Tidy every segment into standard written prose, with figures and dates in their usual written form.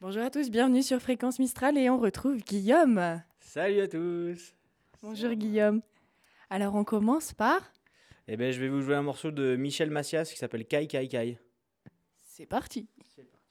Bonjour à tous, bienvenue sur Fréquence Mistral et on retrouve Guillaume. Salut à tous. Bonjour Guillaume. Alors on commence par... Eh ben, je vais vous jouer un morceau de Michel Macias qui s'appelle Kai Kai Kai. C'est parti. C'est parti.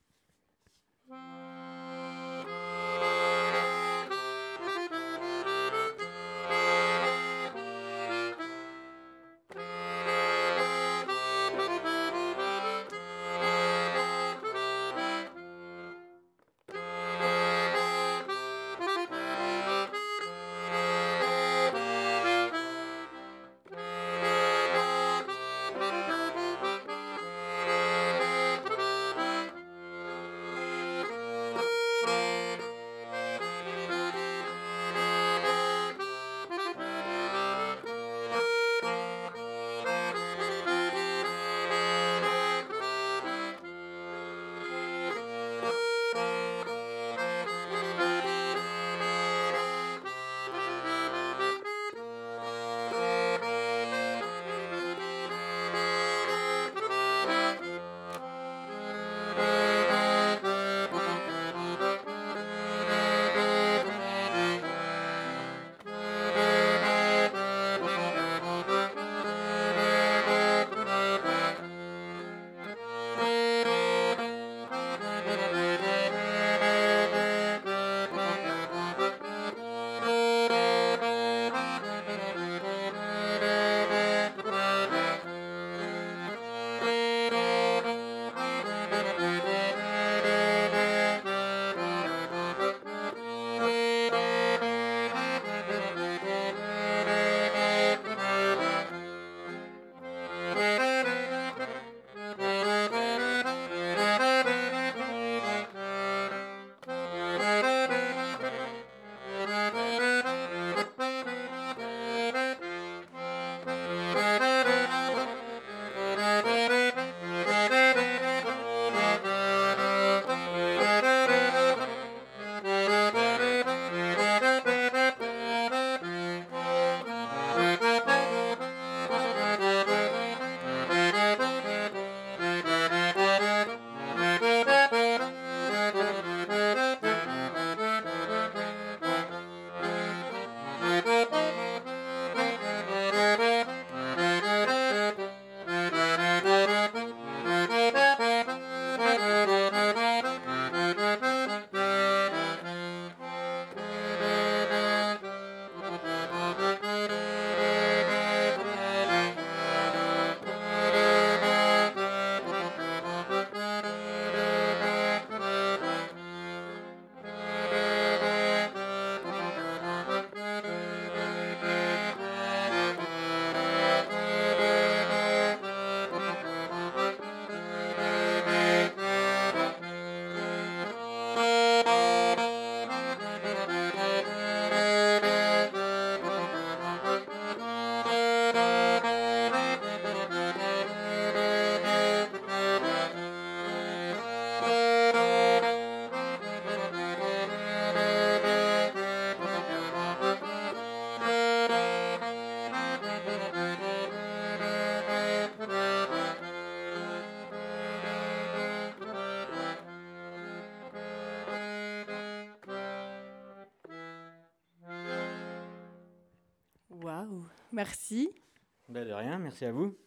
Waouh, merci. Ben de rien, merci à vous.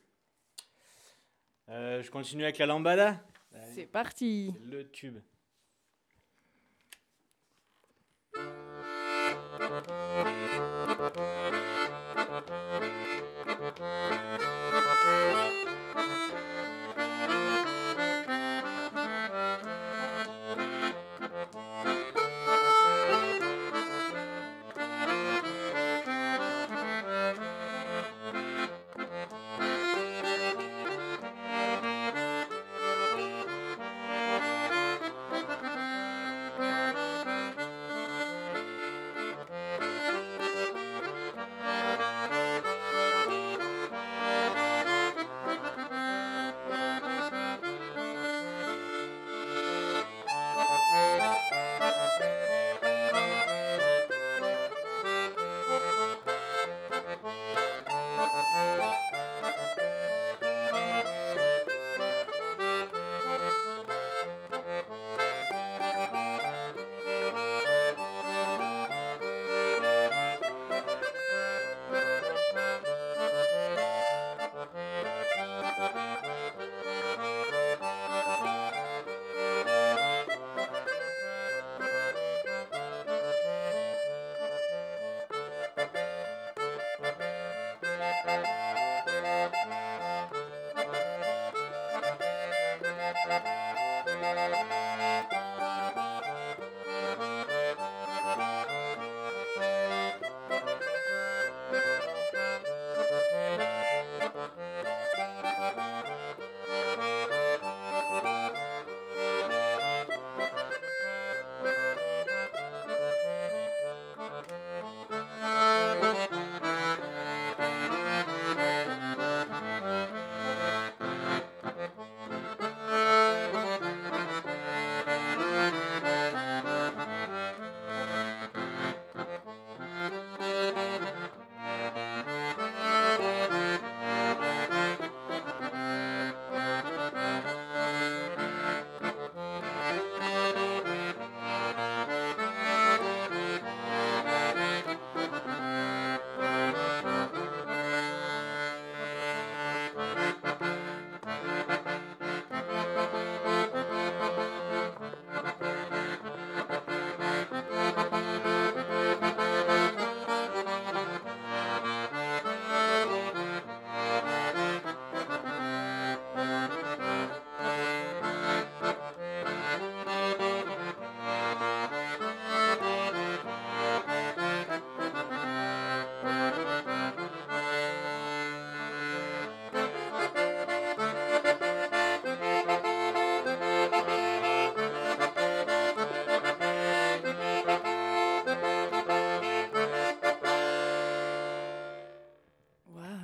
Je continue avec la lambada. C'est parti. C'est le tube.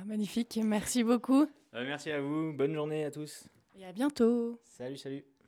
Magnifique, merci beaucoup Merci à vous, bonne journée à tous. et à bientôt. Salut, salut.